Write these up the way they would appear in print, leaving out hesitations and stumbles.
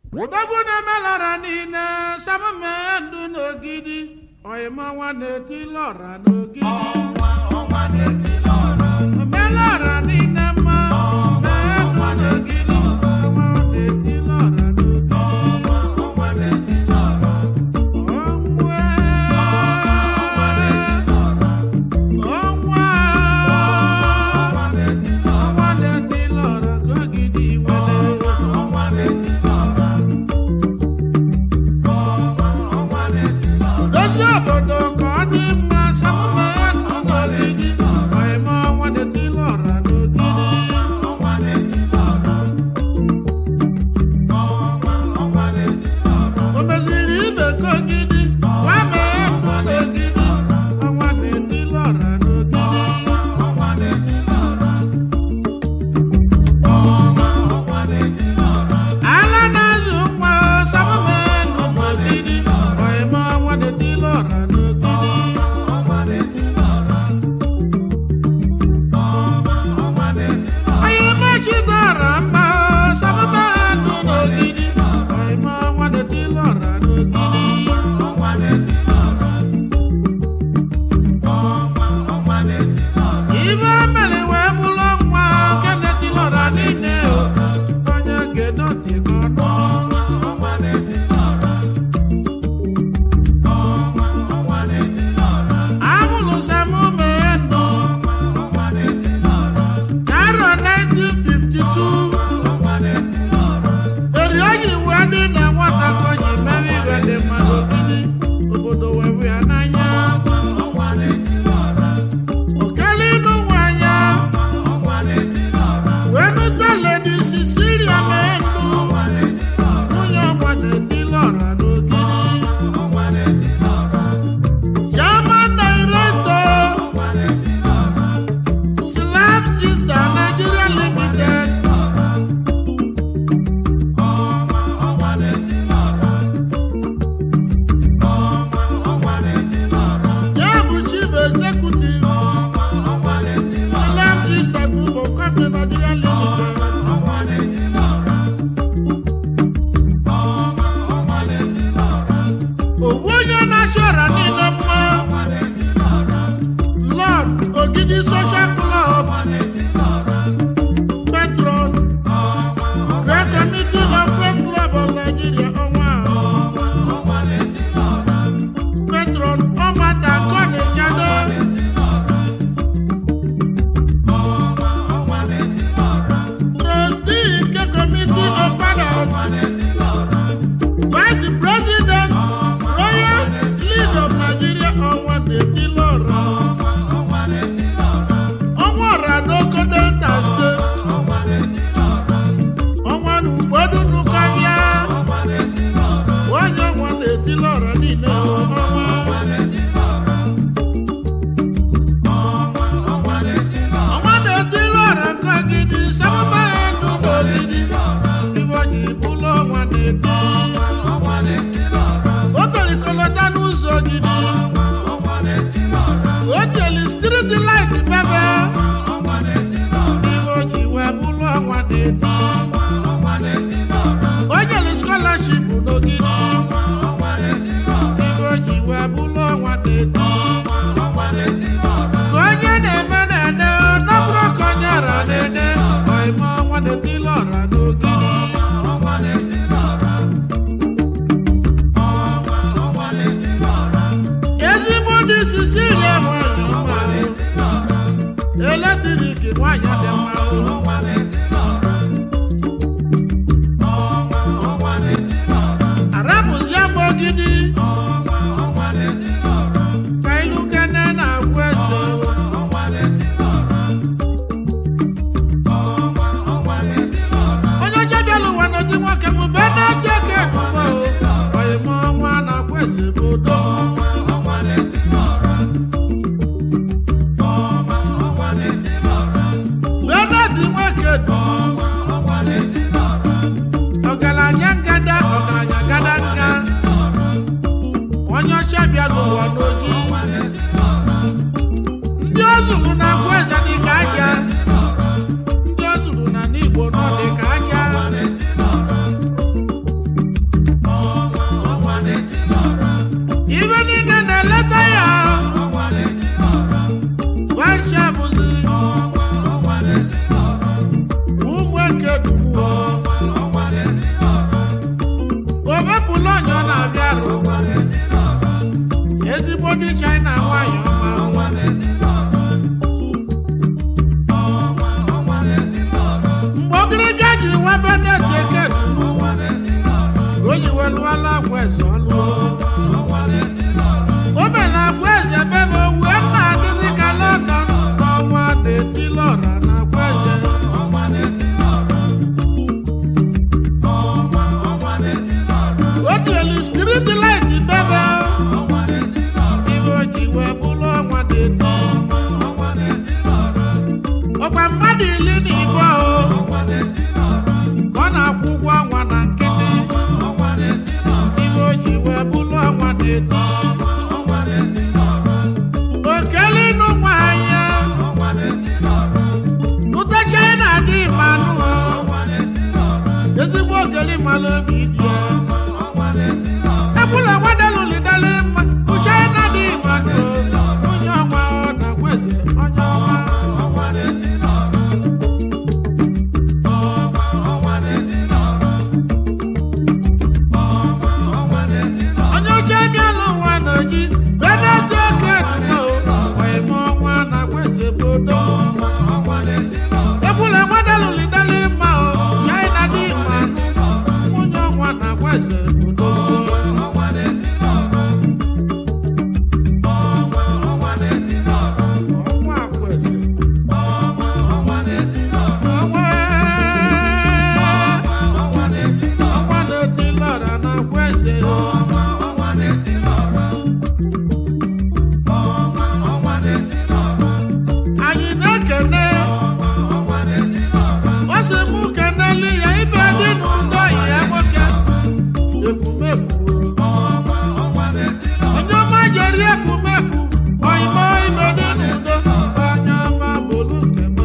Udaguna melara nina sama mendu nogidi. Oyema wane ti lora nogidi. Wane ti lora. Melara nina ma mendu nogidi. Wane ti lora nogidi. Wane ti lora. bụlụ onye ọ na-abịa rụ ezigbo ndị China nwanyị ọma mgbe ogiriga ji nwebe na-eji eke o ji welụọla agwa eze ọlụ o mere agwa eze bebe wee na-adịzi ka London n'ọnwa na-etili ọra na agwa eze o tielu street light bebe ibe o ji wee bụrụ ọnwa na-eti ọkwa mmadụ 12 ka ọ na-akwụ ụgwọ ọnwa na nkịtị ibe o ji wee bụrụ ọnwa na-eti okele ịnụ nwanyị ụta China dị mmanụ ezigbo ogeli mmanụ obi dị ebula nwadelulidale mma China dị mmanụ onye ọnwa ọ na-agwa eze onye ọnwa onye oche bịala ụwa n'oji beneti oke dumo wee mụọ ọnwa na-agwa eze bodo ebula nwadelulidale mma China dị mmanụ onye ọnwa na-agwa eze bodo anyị na-ekene ọsị mụ keneli ya ibe dị n'ụdọ ya nwoke ekwumekwu onye ọma jeri ekwumekwu oyimo ibe dị n'ụdọ onye ọma bụrụ nke m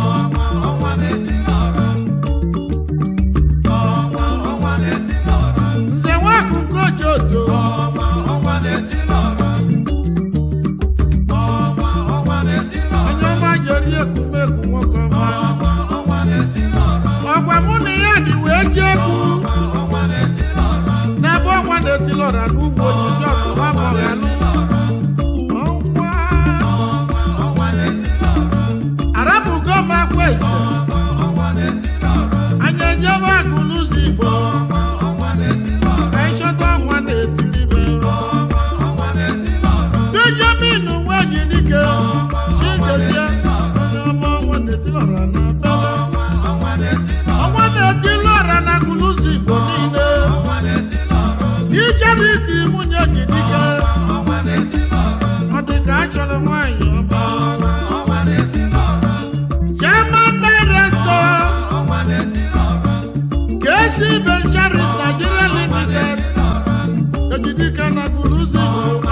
nze nwakụkọ jodo onye ọma jeri ekwumekwu nwoke ọma ọgwa mụ na ya dị wee ji egwu n'ebe ọnwa na-etili ọra n'ugbo ojiji ọkụwa mọghalụ arabugo m akwa eze anyị ejebe agụlụzi Igbo ka ịchọta ọnwa na-etilibe Benjamin Nwejidike Chigozie onye ọma ọnwa na-etili ọra na ọnwa na-etili ọra na agụlụzi Igbo niile Ichariti nwunye Jidike ọ dị ka a chọrọ nwaanyị ọma Chairman Director KC Ventures Nigeria Limited Ejidike na agụlụzi Igbo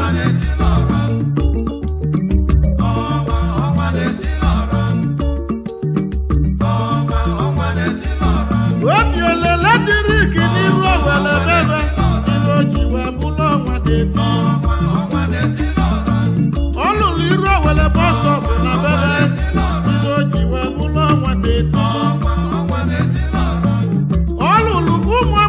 otiele latrik n'iru owele bebe ibe o ji wee bụrụ ọnwa na-eti ọ lụrụ iru owele bus stop na bebe ibe o ji wee bụrụ ọnwa na-eti ọ lụrụ ụmụ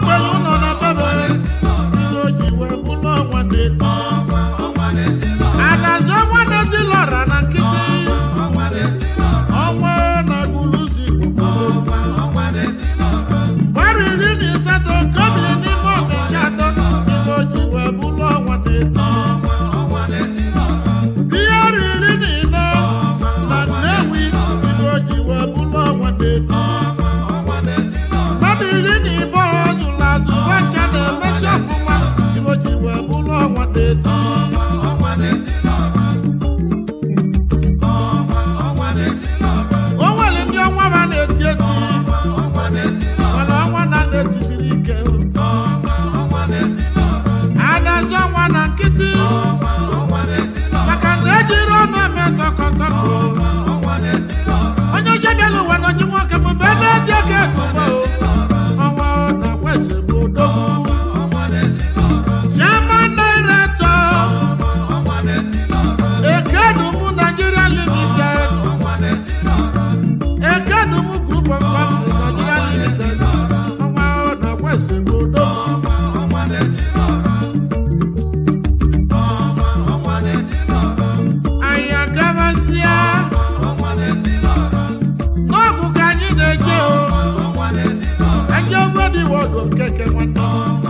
Medi wodo keke wanda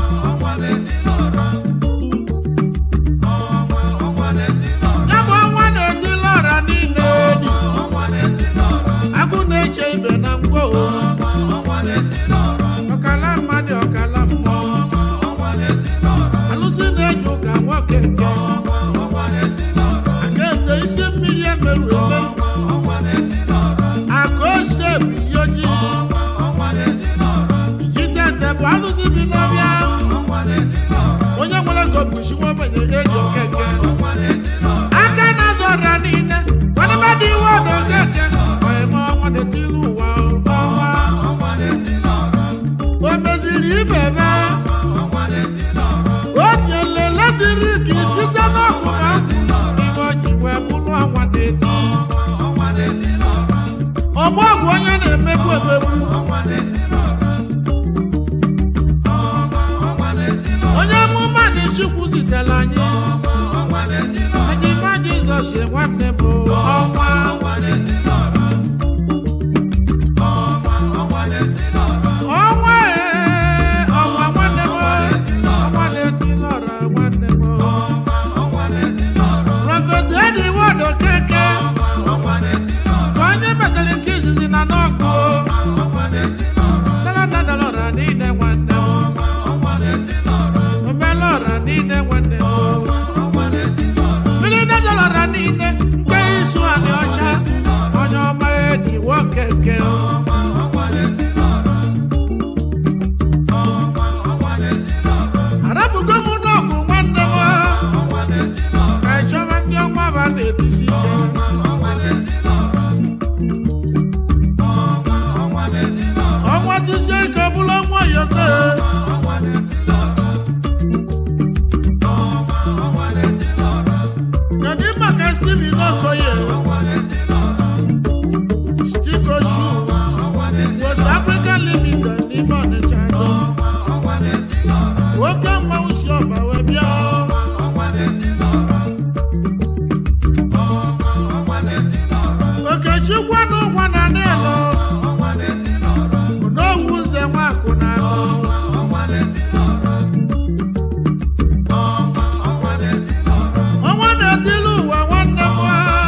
Nabo wane tilora ni nedi Agu neche ibe na mgo Okala madi okala mgo Alusi neju ka wakeke Akete isi mmiri emeru eme Akose biyoji Alusi binobia Onye mwele gobushi wabenye ejo keke Aka na zora nine Wane medi wodo keke Oye mo wane tilu wa Omezili ibebe Oje lele diri ki sita no kuma Iwo jiwe mulu wane ti Obo onye na emebu emebu Onye mụma ni Chukwu zitere anyị Anyị ma Jizọs nwanne m ọnwa ọnwa nwanne m ọnwa na-etilọra nwanne m Prophet Eddie Wodo Keke ka onye metara nke izizi na n'ọkụ Daladalọra niile nwanne Melora nine wende Milina dolora nine Nke isu ani ocha Onye ọma edi wokeke Arabugo mu n'ọgwụ nwanne m Ka ịchọba ndị ọma ba na-ebisi ike Ọnwa tisi ike bụrụ ọnwa yoko Stevie Nokoye Stiko Shoe West African Limited n'ime Ọnịcha Nwoke mmanwụ si ọba wee bịa Okechukwu n'ụgwọ na n'elu N'owu ụzọ nwakwụ na anọ Ọnwa na-etilu ụwa nwanne m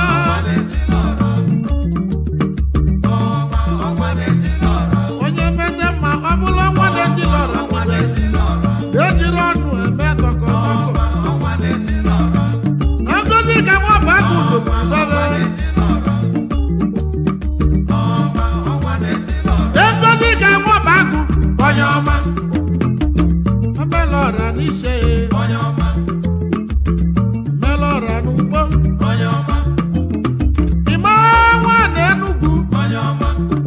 Onye mete mma ọ bụrụ ọnwa na-etilọra ejiri ọnụ eme kọkọkọkọ Na ngozi ka nwa bụ agụ dozibebe Ngozi ka nwa bụ agụ onye ọma Omelọra n'ise onye ọma Melora n'ugbo onye ọma Ime nwa n'Enugu onye ọma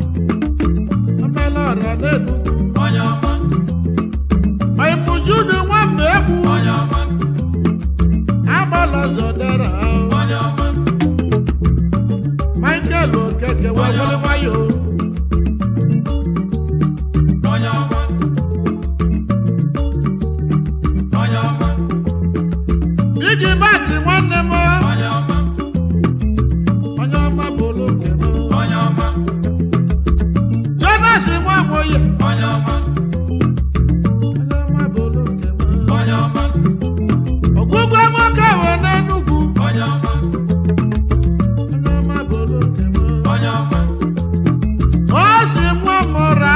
Melora n'Enugu onye ọma Oimujudu nwambe egwu onye ọma Agbala zodera onye ọma Michael Okeke wewele wayo onye ọma onye ọma Iji bati nwanne m onye ọma bolo ke m onye ọma Jonas Nwamoye onye ọma bolo ke m onye ọma Ogwugwu nwoke we n'Enugu onye ọma bolo ke m onye ọma Osi nwa mụra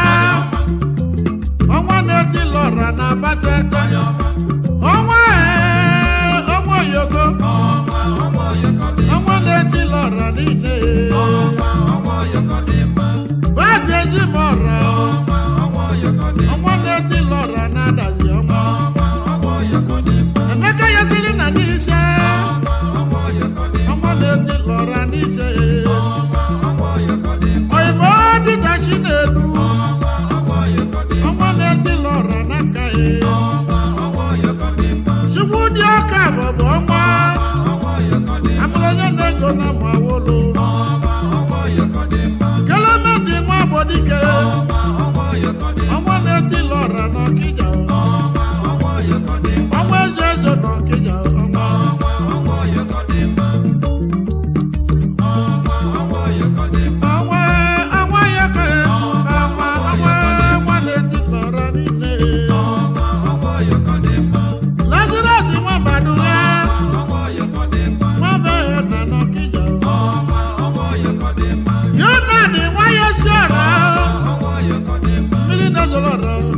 ọnwa na-etilọra na Abatete ọnwa Yoko ọnwa na-etilọra niile Bade Ezimora ọnwa na-etilọra na-adazi ọnwa Emeka Yesiri na n'ise ọnwa na-etilọra n'ise Oyibo Peter Chinelu ọnwa na-etilọra n'aka Chukwu dị ọka bụ ọnwa amụrụ onye na-ego na Mawolo Kelemeti nwa Agbodike ọnwa na-etilọra n'Ọkịja ọnwa eze eze n'Ọkịja ọnwa Yoko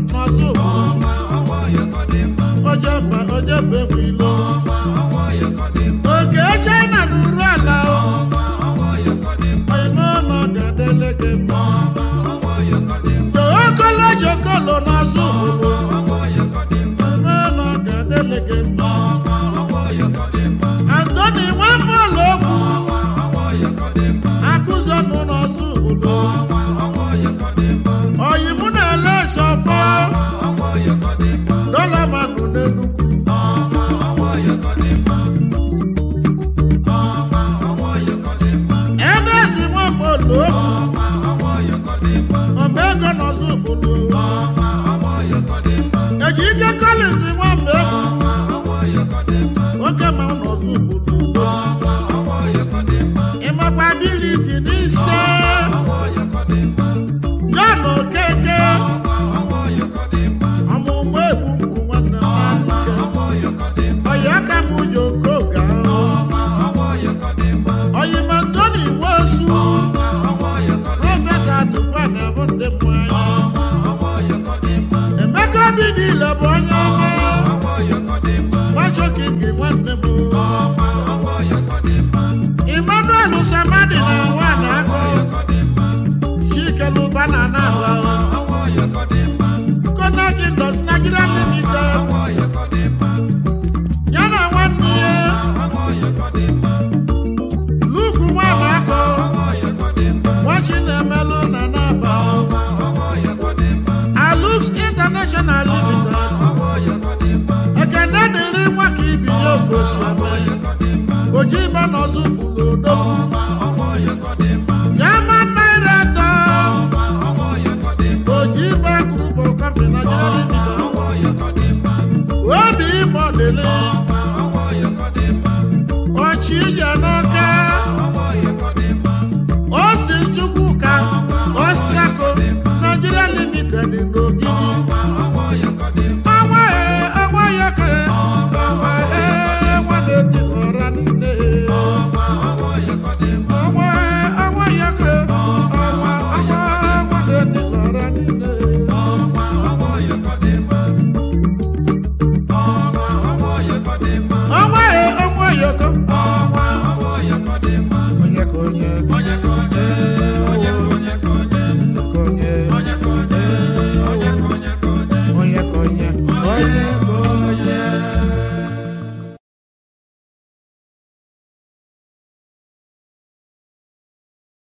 n'ọzọ ojebe wilo oge China n'uru ala n'ụlọ ga-adele gị mma jokolo jokolo n'ọzọ n'ụlọ ga-adele gị mma Anthony Nwambolo ogwu akụzọnụ n'ọzọ obodo oyi mụ na-ele sọfọ dọla manụ n'Enugu Edezi Nwambolo ọba ego n'ọzọ obodo eji ike Collins Nwamba oge ma n'ọzọ obodo ịmakwa ability n'ise John Okeke ọmụmụ egwu nwanne oyi aka m Ujoko ga oyi Antoni Nwosu prọfesọ Atukwa na-abụ ndị mmanya Emeka Bidile bụ onye ọma Nwachokingi nwanne m Emmanuel Samadi na nwa na-akọ Chikeluba na Naba Konak Industries Nigeria Limited ya na nwanne ya Luke nwa na-akọ Nwachi na-emelụ na Naba Alux International Limited Ekene dịrị nwa ka ibi ya ogosi Ojiba n'ọzọ bụrụ odogwu German Nairato Ojiba Group of Company Nigeria Limited Obi Imodele Ochije n'Ọka Osi Chukwuka Ostraco Nigeria Limited n'Ogidi Ọnwa